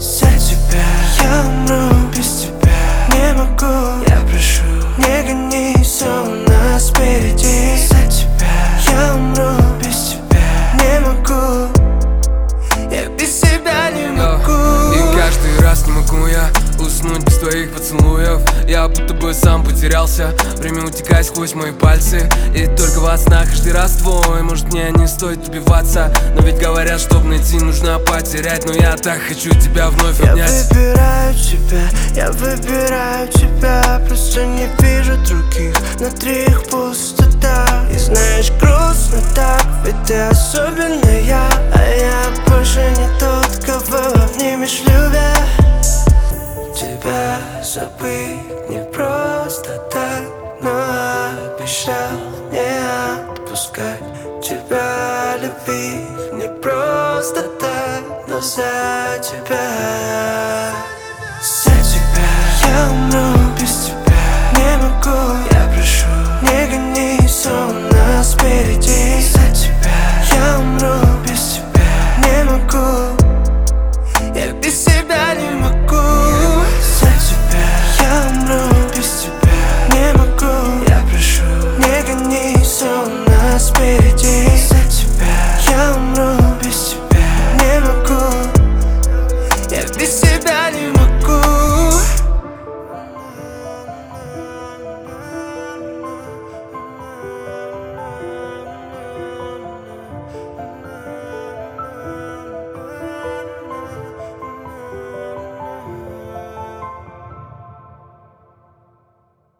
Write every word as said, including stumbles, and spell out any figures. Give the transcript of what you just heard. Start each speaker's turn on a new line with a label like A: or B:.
A: За тебя я умру, без тебя не могу. Я прошу, не гони, все у нас впереди. За тебя я умру, без тебя не могу. Я без тебя не могу.
B: И каждый раз не могу я уснуть без твоих поцелуев. Я будто бы сам потерялся, время утекает сквозь мои пальцы. И только во снах каждый раз твой. Может, мне не стоит убиваться, но ведь говорят, чтоб найти, нужно потерять. Но я так хочу тебя вновь обнять.
A: Я выбираю тебя, я выбираю тебя. Просто не вижу других, внутри их пустота. И знаешь, грустно так, ведь ты особенная, а я больше не тот, кого обнимешь, любя. Тебя забыть не просто так, но обещал не отпускать. Тебя любить не просто так, но за тебя. За тебя я умру, без тебя не могу. Я прошу, не гони, все у нас впереди.